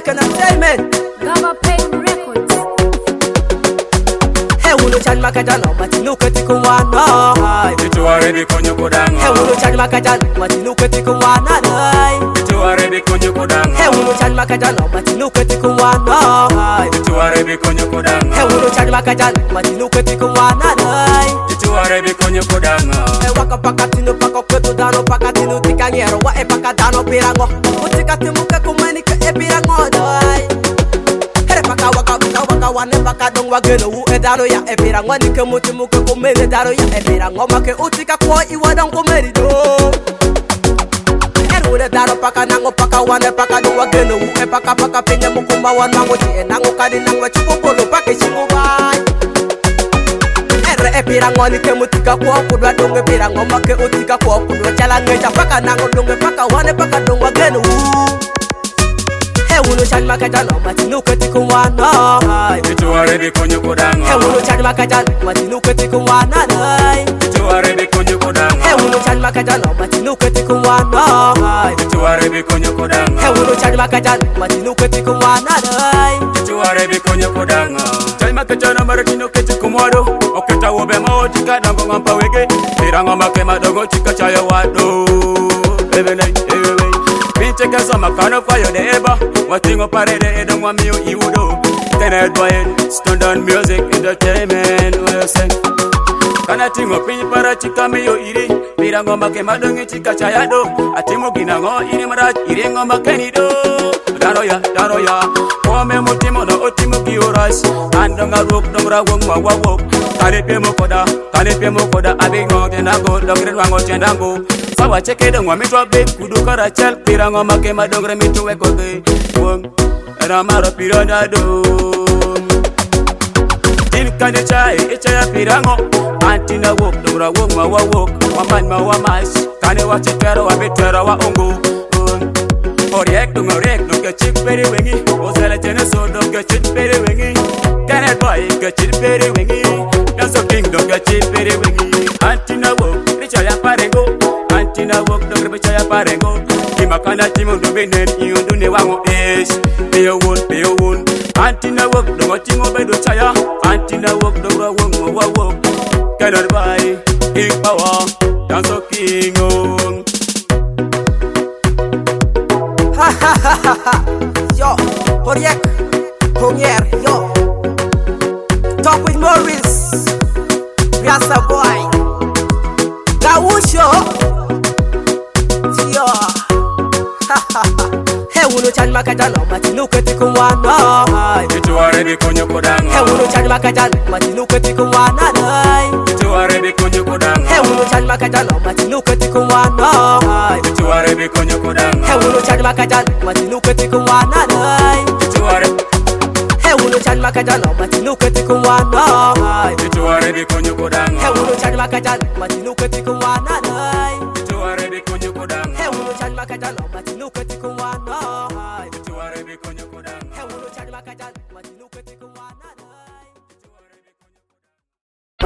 Entertainment. Gaba Pain Records. Hey, uno chan makajano, matinuka tikumwana. Itu arebi konyo kodanga. Hey, uno chan makajano, matinuka tikumwana. Itu arebi konyo kodanga. Hey, uno chan makajano, matinuka tikumwana. Itu arebi konyo kodanga. Hey, uno chan makajano, matinuka tikumwana. Itu arebi konyo kodanga. Hey, waka pakatino pako ketu dano pakatino tikangero wa epaka dano pirango. Utika timuka kumani ke epirango dai. Here paka waka wane paka dong wageno u edaro ya epirango ni ke mutimuka kumene daro ya epirango make utika kwa iwadang kumeri do. Ure daro paka nango paka wane paka dong wageno u epaka paka pinya mukumba wan mango ti nango kadi nango chukupolo pake shingubai. Epirango ni ke mutika kwa kudwa donge pirango make utika kwa kudwa chalangeja paka nango donge paka wane paka dong wageno Hey uno chan makajano matinuka tikumwana. Itu arebi konyo kodanga. Hey uno chan makajano matinuka tikumwana. Itu arebi konyo kodanga. Hey uno chan makajano matinuka tikumwana. Itu arebi konyo kodanga. Hey uno chan makajano matinuka tikumwana. Itu arebi konyo kodanga. Chai makajano marakino keti kumwado. Oketa wobe mao tika dango ngampa wege. Pirango make madogo tika chaya wado. Evelay. Pincheka sama kano kwa yo deba. Watingo parede edong wa miyo iudo. Tenet boyen, stone down music entertainment. Uyose kana tingo pinyi para chika miyo iri. Pirango make madongi chika chayado. Atimo ginango iri marach iri ngomba kenido. Daroya Kome mutimo no otimo kioras. Andonga rok dongra wong wa wok. Kanepe mokoda abingo tendango dogre wango tendango. Sawa cheke dong wa mitwa big kudu karachel. Pirango make madongre mitu wekoge wong Ramaro piranha do Tin kane chai ya pirango Antina wok dongra wong wa wok. Waman ma wamas Kane wa chitero wa bitero wa ongo Oriek dunga chik peri wengi. Ozele chene so dunga chik peri wengi. Kanet boy ga chik peri wengi. Danso king dunga chik peri wengi. Antina wok richa ya parengo. Antina wok dunga richa ya parengo. Kimakana timundo benen iyundu ne wango es. Peyo won. Antina wok dunga tingo bedo chaya. Antina wok dunga wong wa wok. Kanet boy king power. Danso king on. Yo, Horiek, Hongier, yo. Talk with Morris, Rasta boy, Gawusho, yo. Hey, uno chan makajano, matinuka tikumwana. Itu arebi konyo kodanga. Hey, uno chan makajano, matinuka tikumwana. Itu arebi konyo kodanga. Hey, uno chan makajano, matinuka tikumwana. Itu arebi konyo kodanga. Hey, uno chan makajano, matinuka tikumwana. Itu arebi Hey, uno chan makajano, matinuka tikumwana. Itu arebi konyo kodanga. Hey, uno chan makajano, matinuka tikumwana.